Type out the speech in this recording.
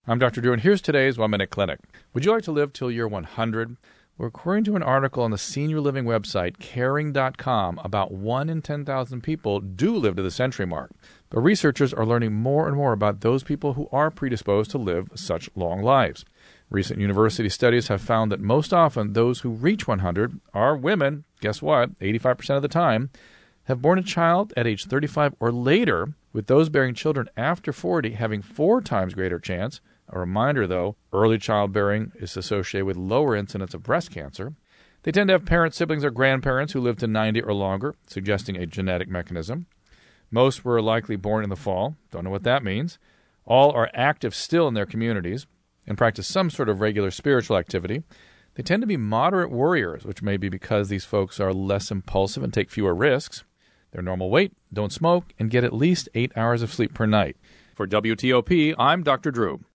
I'm Dr. Drew, and here's today's 1 Minute Clinic. Would you like to live till you're 100? Well, according to an article on the senior living website, caring.com, about 1 in 10,000 people do live to the century mark. But researchers are learning more and more about those people who are predisposed to live such long lives. Recent university studies have found that most often those who reach 100 are women. Guess what? 85% of the time have born a child at age 35 or later, with those bearing children after 40 having 4 times greater chance. A reminder, though, early childbearing is associated with lower incidence of breast cancer. They tend to have parents, siblings, or grandparents who live to 90 or longer, suggesting a genetic mechanism. Most were likely born in the fall. Don't know what that means. All are active still in their communities and practice some sort of regular spiritual activity. They tend to be moderate worriers, which may be because these folks are less impulsive and take fewer risks. They're normal weight, don't smoke, and get at least 8 hours of sleep per night. For WTOP, I'm Dr. Drew.